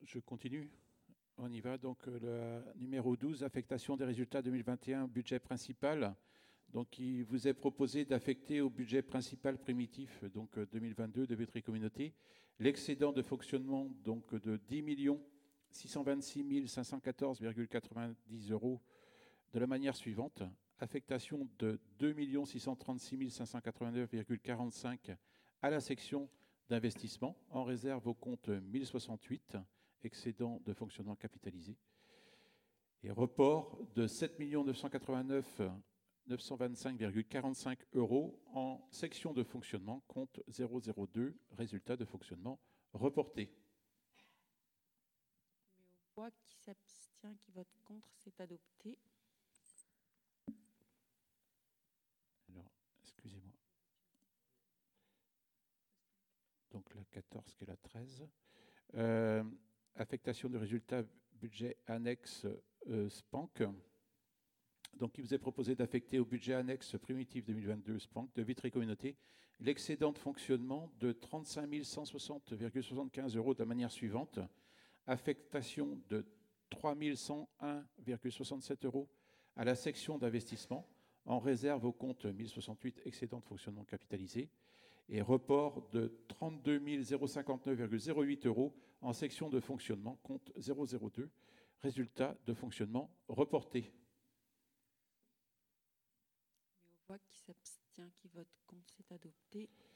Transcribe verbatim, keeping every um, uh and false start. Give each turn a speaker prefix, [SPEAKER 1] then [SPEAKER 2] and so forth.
[SPEAKER 1] je continue. On y va. Donc, le numéro douze, affectation des résultats deux mille vingt et un, budget principal. Donc, il vous est proposé d'affecter au budget principal primitif, donc deux mille vingt-deux de Vitry Communauté, l'excédent de fonctionnement donc, de dix millions six cent vingt-six mille cinq cent quatorze virgule quatre-vingt-dix euros de la manière suivante. Affectation de deux millions six cent trente-six mille cinq cent quatre-vingt-neuf virgule quarante-cinq à la section d'investissement, en réserve au compte mille soixante-huit, excédent de fonctionnement capitalisé. Et report de sept millions neuf cent quatre-vingt-neuf mille neuf cent vingt-cinq virgule quarante-cinq euros en section de fonctionnement, compte zéro zéro deux, résultat de fonctionnement reporté.
[SPEAKER 2] Mais aux voix qui s'abstient, qui vote contre, c'est adopté.
[SPEAKER 1] Alors, excusez-moi. Donc la quatorze qui est la treize. Euh, affectation de résultats budget annexe euh, S P A N C. Donc, il vous est proposé d'affecter au budget annexe primitif deux mille vingt-deux S P A N C de Vitry Communauté l'excédent de fonctionnement de trente-cinq mille cent soixante virgule soixante-quinze euros de la manière suivante. Affectation de trois mille cent un virgule soixante-sept euros à la section d'investissement, en réserve au compte mille soixante-huit, excédent de fonctionnement capitalisé, et report de trente-deux mille cinquante-neuf virgule zéro huit euros en section de fonctionnement, compte zéro zéro deux, résultat de fonctionnement reporté.
[SPEAKER 2] Mais aux voix qui s'abstient, qui vote contre, c'est adopté.